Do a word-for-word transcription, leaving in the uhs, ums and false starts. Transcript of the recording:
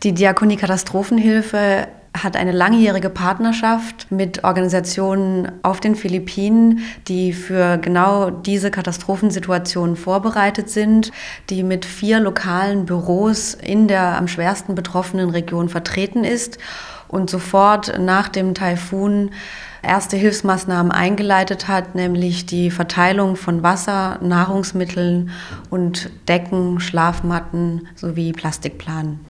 Die Diakonie Katastrophenhilfe hat eine langjährige Partnerschaft mit Organisationen auf den Philippinen, die für genau diese Katastrophensituationen vorbereitet sind, die mit vier lokalen Büros in der am schwersten betroffenen Region vertreten ist und sofort nach dem Taifun erste Hilfsmaßnahmen eingeleitet hat, nämlich die Verteilung von Wasser, Nahrungsmitteln und Decken, Schlafmatten sowie Plastikplanen.